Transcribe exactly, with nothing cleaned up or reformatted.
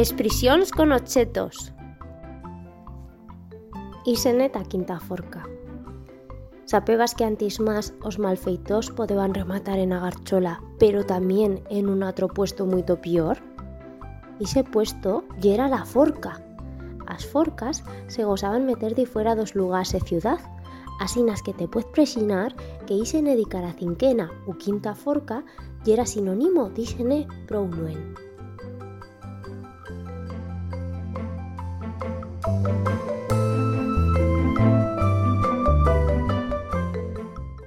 Expressions con objetos. Ixen ta quinta forca. Sapebas que antes más os malfeitos podeban rematar en Agarchola, pero también en un otro puesto muy peor? Ese puesto ya era la forca. As forcas se gozaban meter de fuera dos lugares de ciudad, asinas que te puedes presionar que ixen dedicar a cinquena u quinta forca y era sinónimo d'ixene prou lluent.